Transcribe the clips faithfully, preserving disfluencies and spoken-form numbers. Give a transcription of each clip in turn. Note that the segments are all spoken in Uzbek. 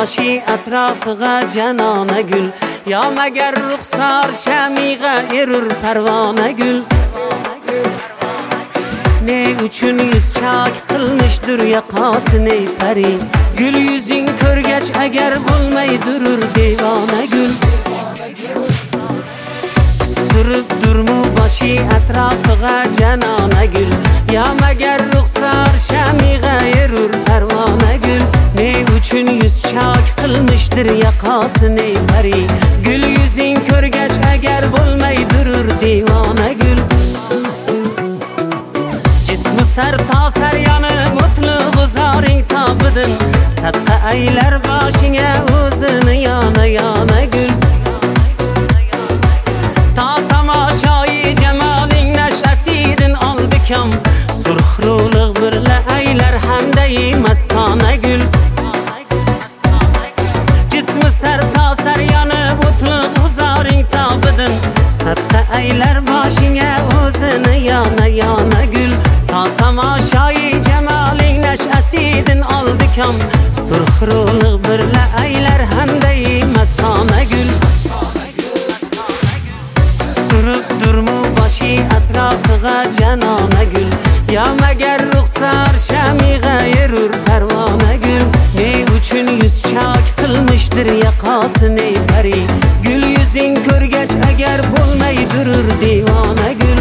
boshi atrofiga janona gul. Ya magar ruxsor shamiga erur parvona gul. Ne uchun yuz chak qilmishdir yoqasini pari. Gul yuzing ko'rgach agar bo'lmay durur devona gul. Qistirib durmu boshi atrofiga janona gul. Ya magar ruxsor shamiga erur parvona gul. Ne uchun yuz chak qilmishdir yoqasini pari. Gul yuzing ko'rgach agar bo'lmay durur devona gul. Jismi sar to sar yonib mutlug guzoring tobidin. Sadqa aylar boshingga o'zini yana yana gul. Ta tomoshoyi jamoling nash'asidin oldikam. Surxro'liq birla aylar hamday mastona gul. Jismi sar to sar yonib mutlug guzoring tobidin. Sadqa aylar boshingga o'zini yana yana gul. Ta tomoshoyi jamoling nash'asidin oldikam. Surxro'liq birla aylar hamday mastona gul. Qistirib durmu boshi atrofiga janona gul. Ya magar ruxsor shamiga erur parvona gul. Ne uchun yuz chak qilmishdir yoqasini pari. Gul yuzing ko'rgach agar bo'lmay durur devona gul.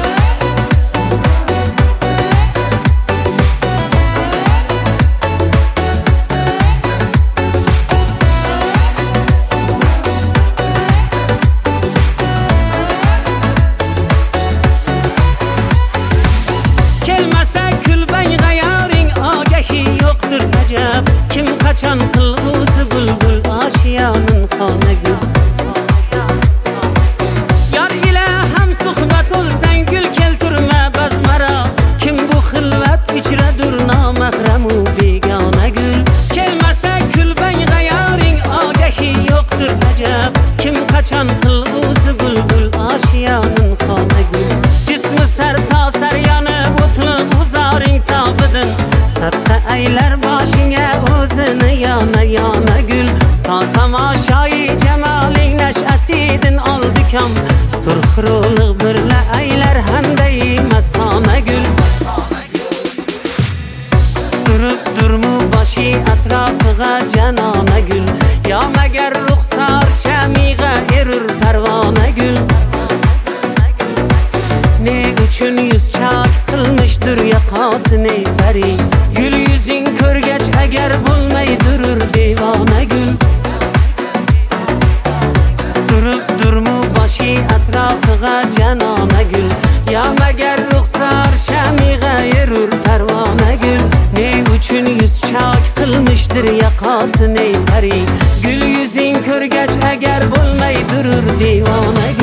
Kim qachon qilg'usi bulbul oshiyonin xona gul. Yar ila ham suhbat olsang gul keltirma basmara. Kim bu xilvat ichradur nomahramu begona gul. Kelmasa kulbang g'ayoring ogahi yo'qdir ajab. Kim qachon qilg'usi bulbul oshiyonin xona gul. Jismi sar to sar yonib o'tliq uzoring tobidin. Sadqa aylar boshingga o'zini yana yana gul. Ta tomoshoyi jamoling nash'asidin oldikam. Surxro'liq birla aylar hamday mastona gul. Qistirib durmu boshi atrofiga janona gul. Ya magar ruxsor shamiga erur parvona gul. Ne uchun yuz chak qilmishdir yoqasini pari. Gul yuzing ko'rgach agar bo'lmay durur devona gul. Qistirib durmu boshi atrofiga janona gul. Ya magar ruxsor shamiga erur parvona gul. Ne uchun yuz chak qilmishdir yoqasini pari. Gul yuzing ko'rgach agar bo'lmay durur devona gul.